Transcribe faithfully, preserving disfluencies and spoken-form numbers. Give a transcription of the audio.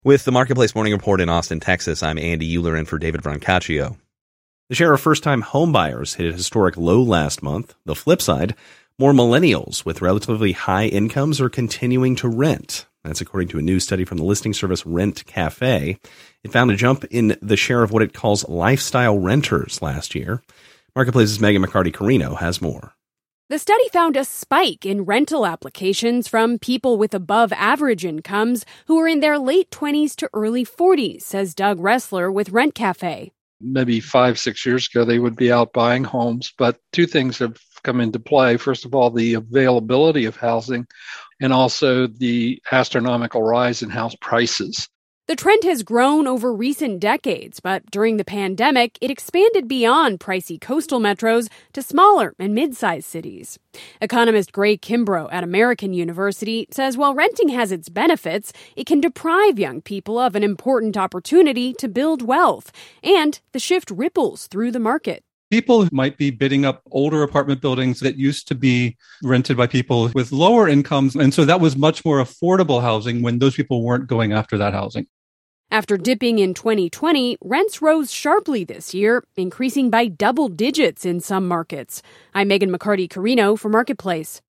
With the Marketplace Morning Report in Austin, Texas, I'm Andy Euler in for David Brancaccio. The share of first-time homebuyers hit a historic low last month. The flip side, more millennials with relatively high incomes are continuing to rent. That's according to a new study from the listing service Rent Cafe. It found a jump in the share of what it calls lifestyle renters last year. Marketplace's Megan McCarty-Carino has more. The study found a spike in rental applications from people with above-average incomes who are in their late twenties to early forties, says Doug Ressler with Rent Cafe. Maybe five, six years ago, they would be out buying homes, but two things have come into play. First of all, the availability of housing, and also the astronomical rise in house prices. The trend has grown over recent decades, but during the pandemic, it expanded beyond pricey coastal metros to smaller and mid-sized cities. Economist Gray Kimbrough at American University says while renting has its benefits, it can deprive young people of an important opportunity to build wealth, and the shift ripples through the market. People might be bidding up older apartment buildings that used to be rented by people with lower incomes, and so that was much more affordable housing when those people weren't going after that housing. After dipping in twenty twenty, rents rose sharply this year, increasing by double digits in some markets. I'm Megan McCarty-Carino for Marketplace.